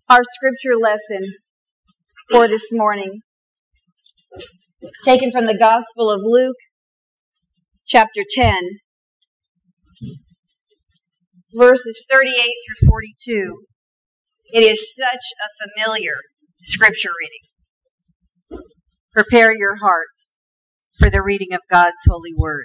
Our scripture lesson for this morning is taken from the Gospel of Luke, chapter 10, verses 38 through 42. It is such a familiar scripture reading. Prepare your hearts for the reading of God's holy word.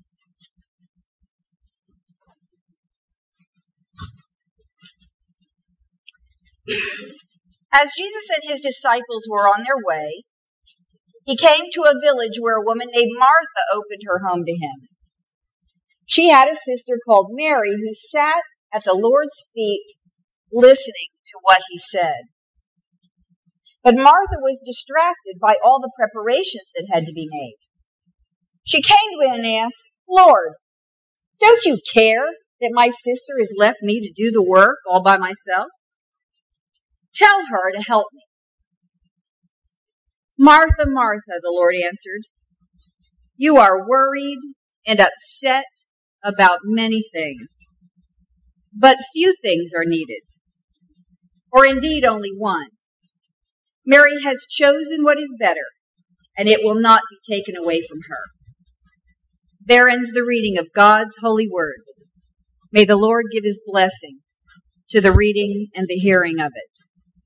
As Jesus and his disciples were on their way, he came to a village where a woman named Martha opened her home to him. She had a sister called Mary who sat at the Lord's feet listening to what he said. But Martha was distracted by all the preparations that had to be made. She came to him and asked, "Lord, don't you care that my sister has left me to do the work all by myself? Tell her to help me." "Martha, Martha," the Lord answered, "you are worried and upset about many things, but few things are needed, or indeed only one. Mary has chosen what is better, and it will not be taken away from her." There ends the reading of God's holy word. May the Lord give his blessing to the reading and the hearing of it.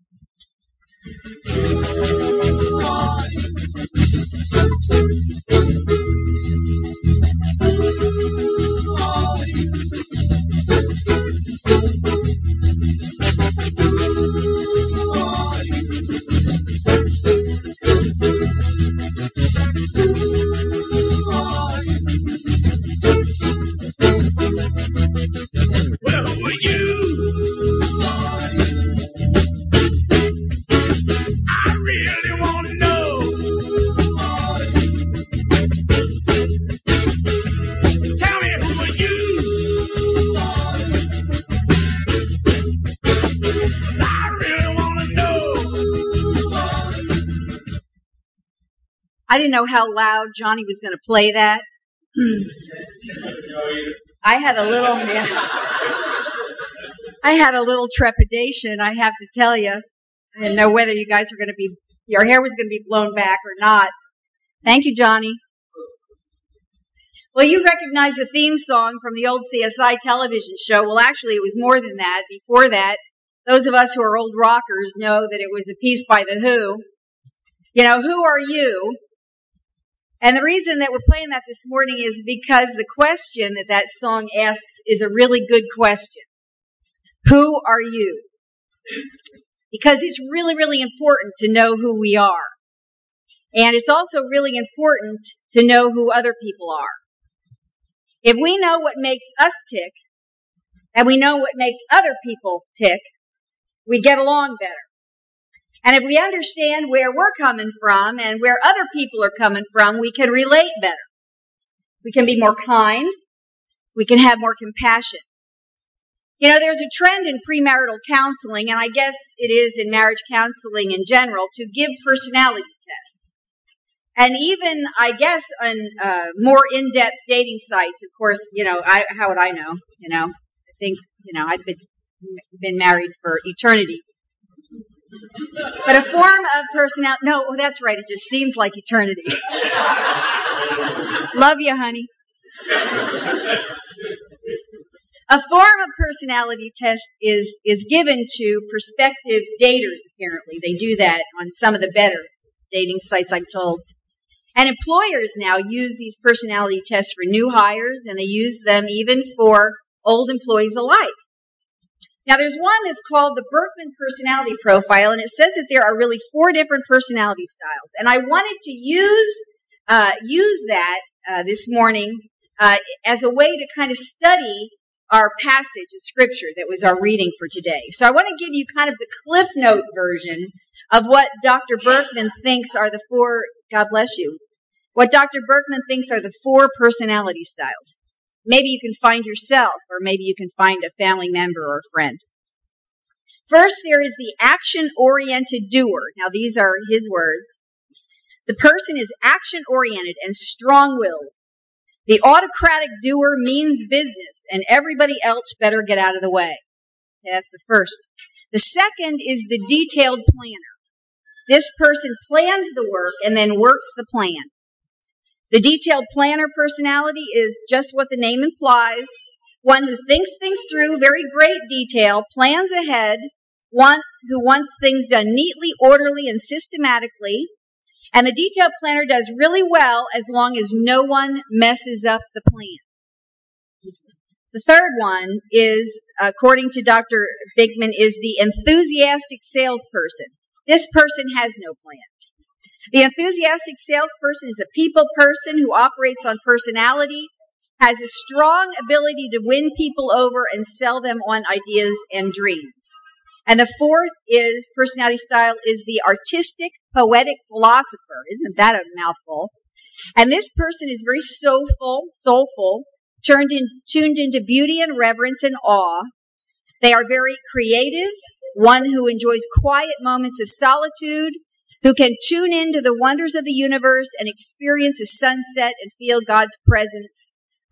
I didn't know how loud Johnny was going to play that. I had a little trepidation, I have to tell you. I didn't know whether your hair was going to be blown back or not. Thank you, Johnny. Well, you recognize the theme song from the old CSI television show. Well, actually, it was more than that. Before that, those of us who are old rockers know that it was a piece by The Who. You know, Who Are You? And the reason that we're playing that this morning is because the question that song asks is a really good question. Who are you? Because it's really, really important to know who we are. And it's also really important to know who other people are. If we know what makes us tick, and we know what makes other people tick, we get along better. And if we understand where we're coming from and where other people are coming from, we can relate better. We can be more kind. We can have more compassion. You know, there's a trend in premarital counseling, and I guess it is in marriage counseling in general, to give personality tests. And even, I guess, on more in-depth dating sites, of course, you know, how would I know? You know, I think, you know, I've been married for eternity. But a form of personality, no, that's right, it just seems like eternity. Love you, honey. A form of personality test is given to prospective daters, apparently. They do that on some of the better dating sites, I'm told. And employers now use these personality tests for new hires, and they use them even for old employees alike. Now, there's one that's called the Birkman Personality Profile, and it says that there are really 4 different personality styles. And I wanted to use that this morning as a way to kind of study our passage of Scripture that was our reading for today. So I want to give you kind of the Cliff Note version of what Dr. Birkman thinks are the 4, God bless you, what Dr. Birkman thinks are the 4 personality styles. Maybe you can find yourself, or maybe you can find a family member or a friend. First, there is the action-oriented doer. Now, these are his words. The person is action-oriented and strong-willed. The autocratic doer means business, and everybody else better get out of the way. Okay, that's the first. The second is the detailed planner. This person plans the work and then works the plan. The detailed planner personality is just what the name implies. One who thinks things through, very great detail, plans ahead, one who wants things done neatly, orderly, and systematically. And the detailed planner does really well as long as no one messes up the plan. The third one is, according to Dr. Bigman, is the enthusiastic salesperson. This person has no plan. The enthusiastic salesperson is a people person who operates on personality, has a strong ability to win people over and sell them on ideas and dreams. And the fourth is personality style is the artistic, poetic philosopher. Isn't that a mouthful? And this person is very soulful, tuned into beauty and reverence and awe. They are very creative, one who enjoys quiet moments of solitude, who can tune into the wonders of the universe and experience a sunset and feel God's presence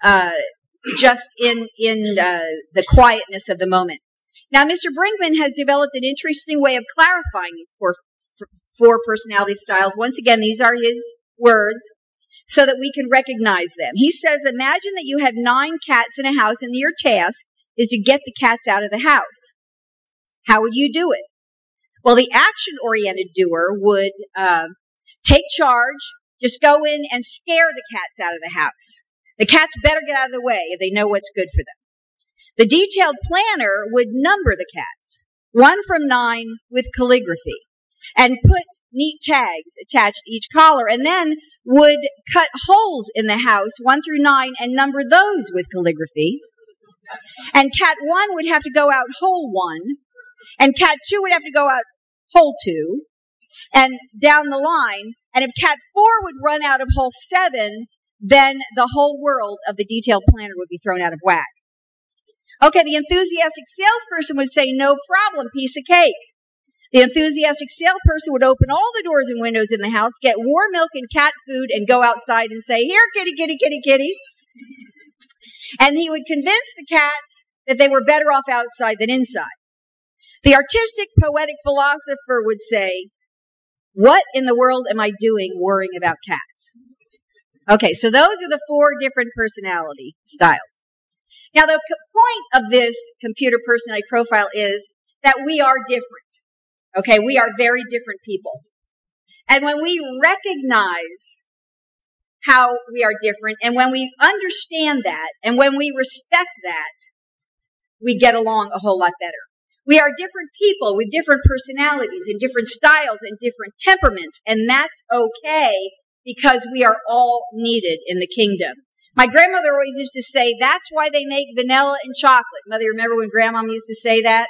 just in the quietness of the moment. Now, Mr. Brinkman has developed an interesting way of clarifying these four personality styles. Once again, these are his words so that we can recognize them. He says, imagine that you have 9 cats in a house and your task is to get the cats out of the house. How would you do it? Well, the action-oriented doer would take charge, just go in and scare the cats out of the house. The cats better get out of the way if they know what's good for them. The detailed planner would number the cats, 1 from 9 with calligraphy, and put neat tags attached to each collar, and then would cut holes in the house, 1 through 9, and number those with calligraphy. And cat 1 would have to go out hole 1, and cat 2 would have to go out hole 2, and down the line. And if cat 4 would run out of hole 7, then the whole world of the detailed planner would be thrown out of whack. Okay, the enthusiastic salesperson would say, no problem, piece of cake. The enthusiastic salesperson would open all the doors and windows in the house, get warm milk and cat food, and go outside and say, here, kitty, kitty, kitty, kitty. And he would convince the cats that they were better off outside than inside. The artistic, poetic philosopher would say, what in the world am I doing worrying about cats? Okay, so those are the 4 different personality styles. Now, the point of this computer personality profile is that we are different. Okay, we are very different people. And when we recognize how we are different, and when we understand that, and when we respect that, we get along a whole lot better. We are different people with different personalities and different styles and different temperaments, and that's okay because we are all needed in the kingdom. My grandmother always used to say, that's why they make vanilla and chocolate. Mother, you remember when Grandma used to say that?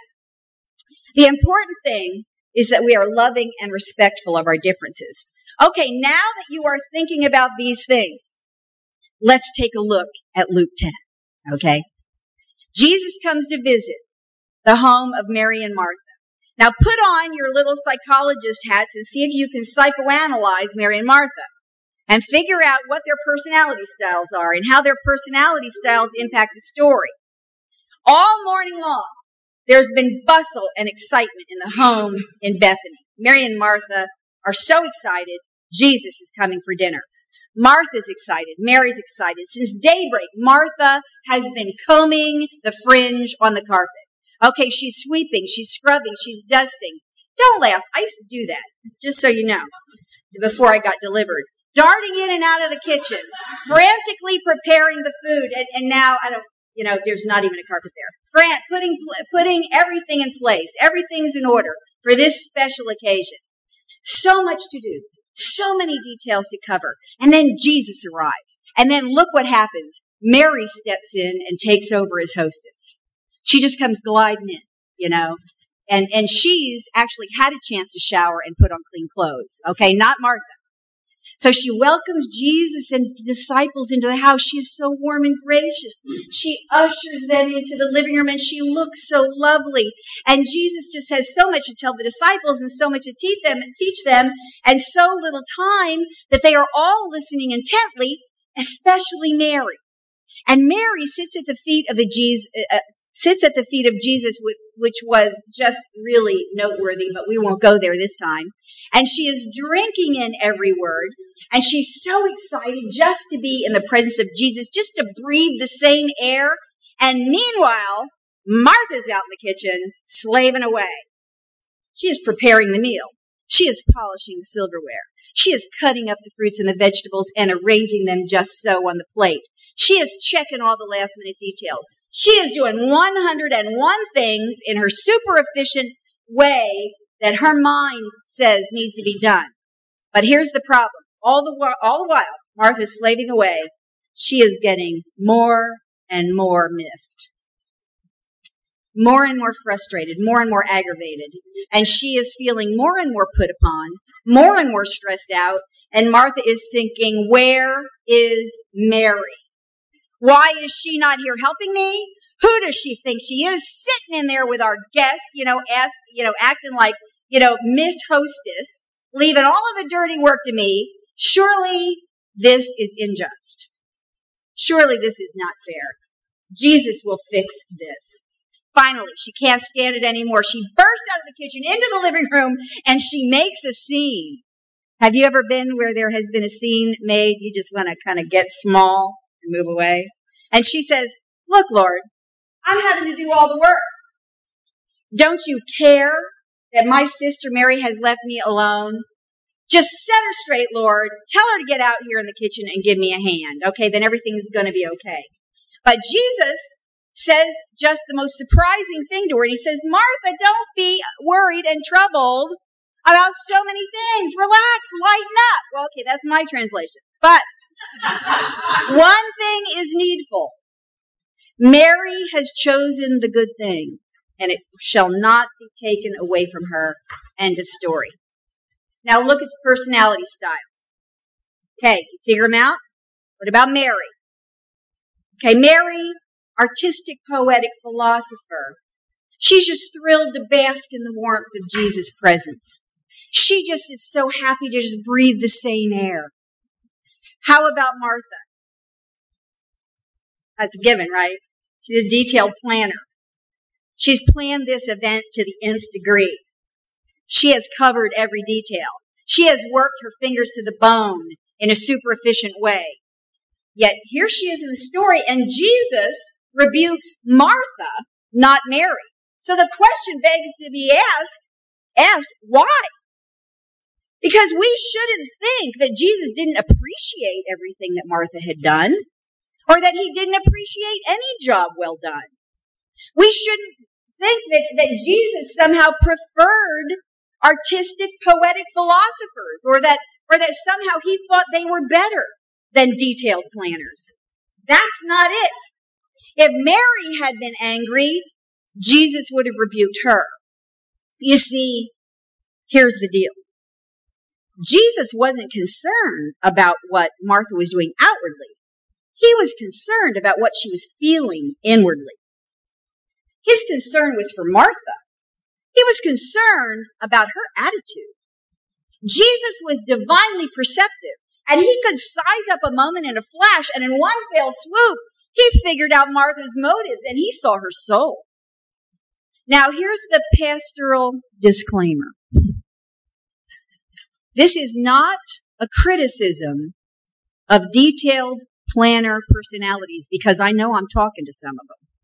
The important thing is that we are loving and respectful of our differences. Okay, now that you are thinking about these things, let's take a look at Luke 10, okay? Jesus comes to visit the home of Mary and Martha. Now put on your little psychologist hats and see if you can psychoanalyze Mary and Martha and figure out what their personality styles are and how their personality styles impact the story. All morning long, there's been bustle and excitement in the home in Bethany. Mary and Martha are so excited. Jesus is coming for dinner. Martha's excited. Mary's excited. Since daybreak, Martha has been combing the fringe on the carpet. Okay, she's sweeping, she's scrubbing, she's dusting. Don't laugh. I used to do that, just so you know, before I got delivered. Darting in and out of the kitchen, frantically preparing the food. And now, there's not even a carpet there. Putting everything in place. Everything's in order for this special occasion. So much to do. So many details to cover. And then Jesus arrives. And then look what happens. Mary steps in and takes over as hostess. She just comes gliding in, and she's actually had a chance to shower and put on clean clothes. Okay, not Martha. So she welcomes Jesus and disciples into the house. She is so warm and gracious. She ushers them into the living room and she looks so lovely. And Jesus just has so much to tell the disciples and so much to teach them and so little time that they are all listening intently, especially Mary. And Mary sits at the feet of Jesus which was just really noteworthy, but we won't go there this time. And she is drinking in every word. And she's so excited just to be in the presence of Jesus, just to breathe the same air. And meanwhile, Martha's out in the kitchen, slaving away. She is preparing the meal. She is polishing the silverware. She is cutting up the fruits and the vegetables and arranging them just so on the plate. She is checking all the last minute details. She is doing 101 things in her super efficient way that her mind says needs to be done. But here's the problem. All the while, Martha's slaving away. She is getting more and more miffed. More and more frustrated, more and more aggravated. And she is feeling more and more put upon, more and more stressed out. And Martha is thinking, where is Mary? Why is she not here helping me? Who does she think she is? Sitting in there with our guests, acting like, Miss Hostess, leaving all of the dirty work to me. Surely this is unjust. Surely this is not fair. Jesus will fix this. Finally, she can't stand it anymore. She bursts out of the kitchen into the living room and she makes a scene. Have you ever been where there has been a scene made? You just want to kind of get small and move away. And she says, look, Lord, I'm having to do all the work. Don't you care that my sister Mary has left me alone? Just set her straight, Lord. Tell her to get out here in the kitchen and give me a hand. Okay, then everything's going to be okay. But Jesus says just the most surprising thing to her. And he says, Martha, don't be worried and troubled about so many things. Relax, lighten up. Well, okay, that's my translation. But one thing is needful. Mary has chosen the good thing, and it shall not be taken away from her. End of story. Now look at the personality styles. Okay, you figure them out? What about Mary? Okay, Mary, artistic, poetic philosopher. She's just thrilled to bask in the warmth of Jesus' presence. She just is so happy to just breathe the same air. How about Martha? That's a given, right? She's a detailed planner. She's planned this event to the nth degree. She has covered every detail. She has worked her fingers to the bone in a super efficient way. Yet here she is in the story, and Jesus rebukes Martha, not Mary. So the question begs to be asked, why? Because we shouldn't think that Jesus didn't appreciate everything that Martha had done, or that he didn't appreciate any job well done. We shouldn't think that Jesus somehow preferred artistic, poetic philosophers, or that somehow he thought they were better than detailed planners. That's not it. If Mary had been angry, Jesus would have rebuked her. You see, here's the deal. Jesus wasn't concerned about what Martha was doing outwardly. He was concerned about what she was feeling inwardly. His concern was for Martha. He was concerned about her attitude. Jesus was divinely perceptive, and he could size up a moment in a flash, and in one fell swoop, he figured out Martha's motives, and he saw her soul. Now, here's the pastoral disclaimer. This is not a criticism of detailed planner personalities, because I know I'm talking to some of them.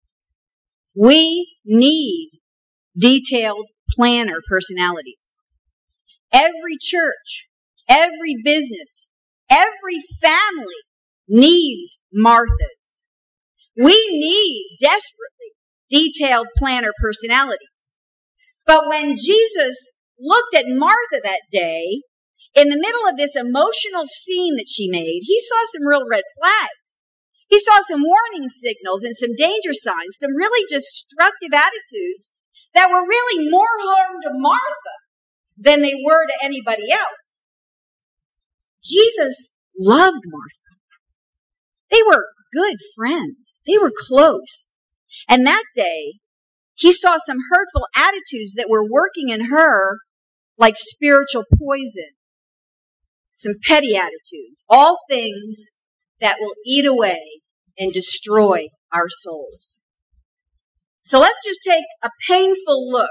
We need detailed planner personalities. Every church, every business, every family needs Marthas. We need desperately detailed planner personalities. But when Jesus looked at Martha that day, in the middle of this emotional scene that she made, he saw some real red flags. He saw some warning signals and some danger signs, some really destructive attitudes that were really more harm to Martha than they were to anybody else. Jesus loved Martha. They were good friends. They were close. And that day, he saw some hurtful attitudes that were working in her like spiritual poison. Some petty attitudes. All things that will eat away and destroy our souls. So let's just take a painful look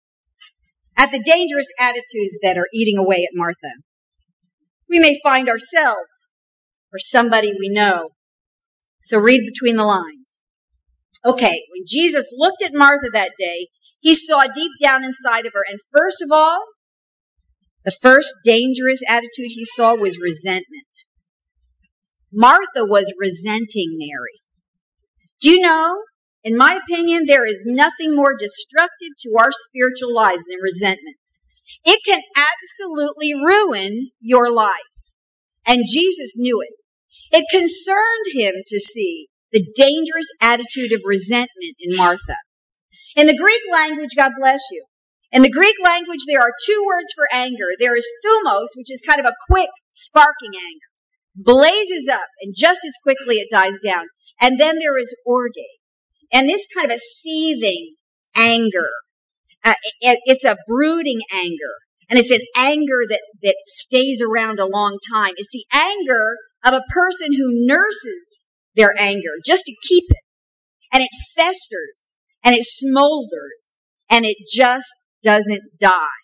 at the dangerous attitudes that are eating away at Martha. We may find ourselves or somebody we know. So read between the lines. Okay, when Jesus looked at Martha that day, he saw deep down inside of her. And first of all, the first dangerous attitude he saw was resentment. Martha was resenting Mary. Do you know, in my opinion, there is nothing more destructive to our spiritual lives than resentment. It can absolutely ruin your life. And Jesus knew it. It concerned him to see the dangerous attitude of resentment in Martha. In the Greek language, God bless you. In the Greek language, there are two words for anger. There is thumos, which is kind of a quick, sparking anger. Blazes up, and just as quickly it dies down. And then there is orge. And this kind of a seething anger. It's a brooding anger. And it's an anger that stays around a long time. It's the anger of a person who nurses their anger just to keep it. And it festers. And it smolders. And it just doesn't die.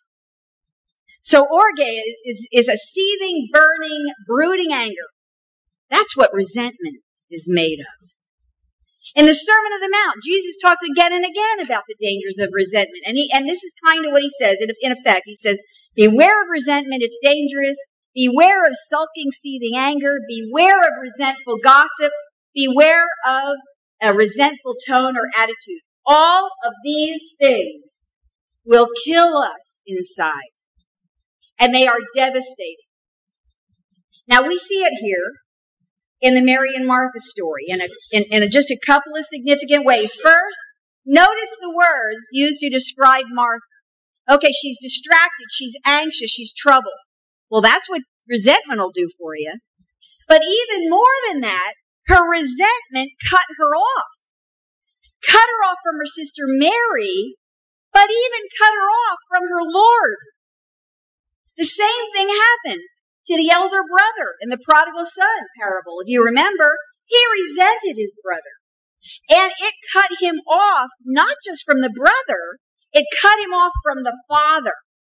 So orge is a seething, burning, brooding anger. That's what resentment is made of. In the Sermon on the Mount, Jesus talks again and again about the dangers of resentment. And this is kind of what he says. In effect, he says, beware of resentment, it's dangerous. Beware of sulking, seething anger. Beware of resentful gossip. Beware of a resentful tone or attitude. All of these things will kill us inside. And they are devastating. Now we see it here in the Mary and Martha story in just a couple of significant ways. First, notice the words used to describe Martha. Okay, she's distracted, she's anxious, she's troubled. Well, that's what resentment will do for you. But even more than that, her resentment cut her off. Cut her off from her sister Mary, but even cut her off from her Lord. The same thing happened to the elder brother in the prodigal son parable. If you remember, he resented his brother. And it cut him off, not just from the brother, it cut him off from the father.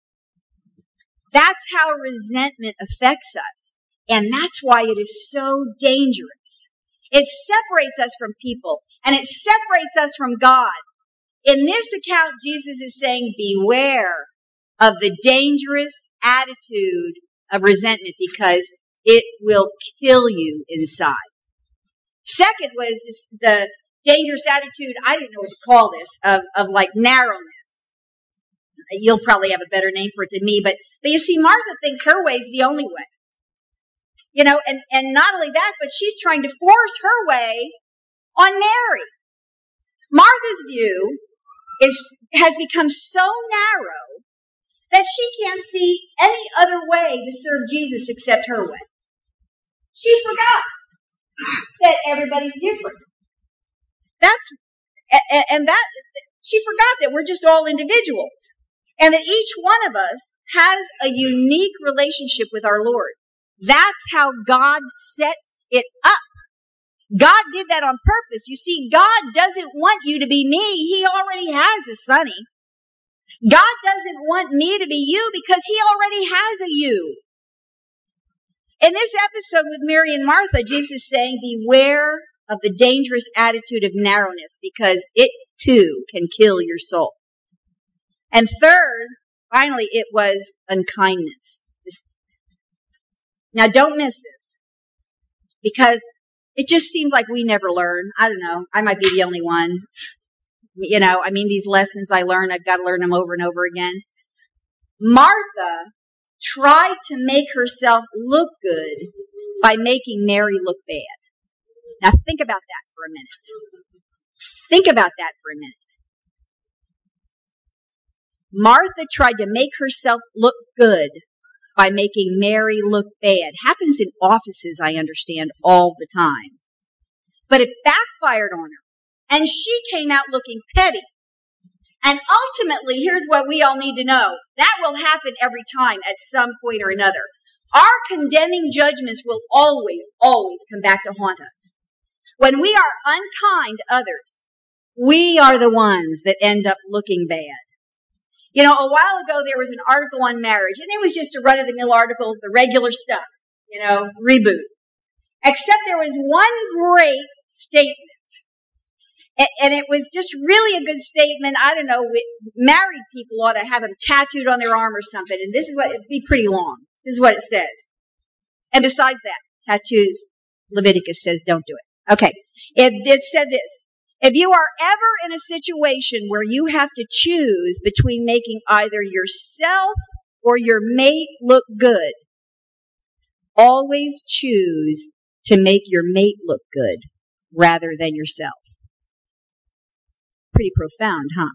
That's how resentment affects us. And that's why it is so dangerous. It separates us from people, and it separates us from God. In this account, Jesus is saying, beware of the dangerous attitude of resentment because it will kill you inside. Second was the dangerous attitude, I didn't know what to call this, of like narrowness. You'll probably have a better name for it than me, but you see, Martha thinks her way is the only way. You know, and not only that, but she's trying to force her way on Mary. Martha's view has become so narrow that she can't see any other way to serve Jesus except her way. She forgot that everybody's different. She forgot that we're just all individuals and that each one of us has a unique relationship with our Lord. That's how God sets it up. God did that on purpose. You see, God doesn't want you to be me. He already has a Sonny. God doesn't want me to be you because he already has a you. In this episode with Mary and Martha, Jesus is saying, beware of the dangerous attitude of narrowness because it too can kill your soul. And third, finally, it was unkindness. Now, don't miss this because it just seems like we never learn. I don't know. I might be the only one. You know, I mean, these lessons I learn, I've got to learn them over and over again. Martha tried to make herself look good by making Mary look bad. Now, think about that for a minute. Think about that for a minute. Martha tried to make herself look good by making Mary look bad. Happens in offices, I understand, all the time. But it backfired on her. And she came out looking petty. And ultimately, here's what we all need to know. That will happen every time at some point or another. Our condemning judgments will always, always come back to haunt us. When we are unkind to others, we are the ones that end up looking bad. You know, a while ago there was an article on marriage, and it was just a run-of-the-mill article, the regular stuff, you know, reboot. Except there was one great statement. And it was just really a good statement. I don't know, married people ought to have them tattooed on their arm or something. And this is what, it'd be pretty long. This is what it says. And besides that, tattoos, Leviticus says don't do it. Okay. It said this. If you are ever in a situation where you have to choose between making either yourself or your mate look good, always choose to make your mate look good rather than yourself. Pretty profound, huh?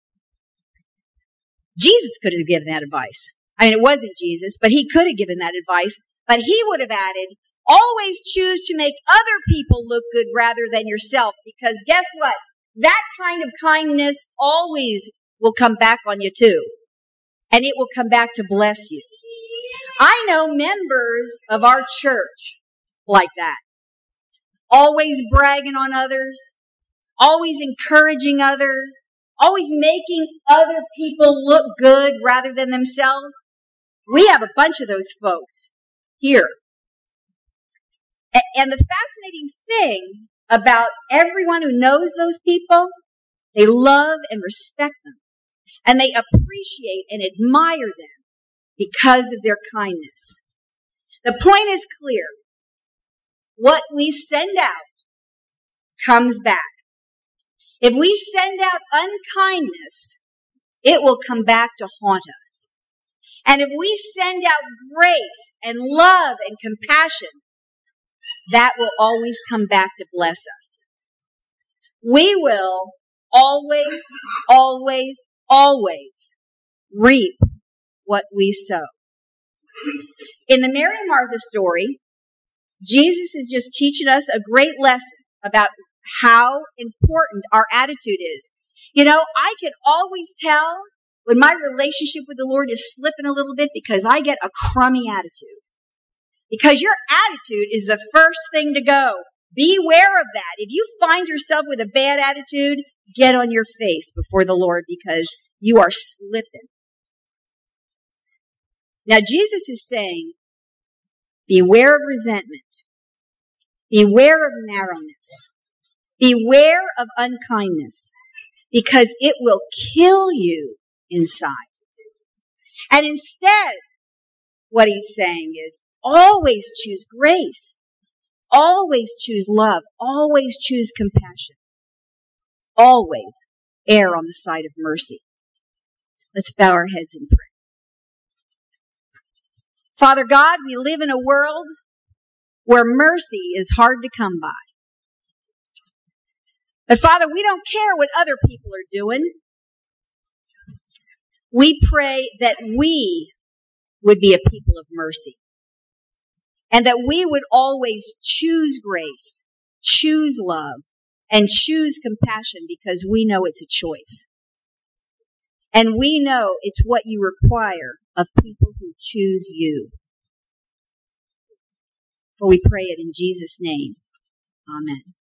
Jesus could have given that advice. I mean, it wasn't Jesus, but he could have given that advice. But he would have added, always choose to make other people look good rather than yourself. Because guess what? That kind of kindness always will come back on you too. And it will come back to bless you. I know members of our church like that. Always bragging on others. Always encouraging others, always making other people look good rather than themselves. We have a bunch of those folks here. And the fascinating thing about everyone who knows those people, they love and respect them. And they appreciate and admire them because of their kindness. The point is clear. What we send out comes back. If we send out unkindness, it will come back to haunt us. And if we send out grace and love and compassion, that will always come back to bless us. We will always, always, always reap what we sow. In the Mary and Martha story, Jesus is just teaching us a great lesson about how important our attitude is. You know, I can always tell when my relationship with the Lord is slipping a little bit because I get a crummy attitude. Because your attitude is the first thing to go. Beware of that. If you find yourself with a bad attitude, get on your face before the Lord because you are slipping. Now, Jesus is saying, beware of resentment. Beware of narrowness. Beware of unkindness, because it will kill you inside. And instead, what he's saying is, always choose grace. Always choose love. Always choose compassion. Always err on the side of mercy. Let's bow our heads and pray. Father God, we live in a world where mercy is hard to come by. But Father, we don't care what other people are doing. We pray that we would be a people of mercy. And that we would always choose grace, choose love, and choose compassion because we know it's a choice. And we know it's what you require of people who choose you. For we pray it in Jesus' name. Amen.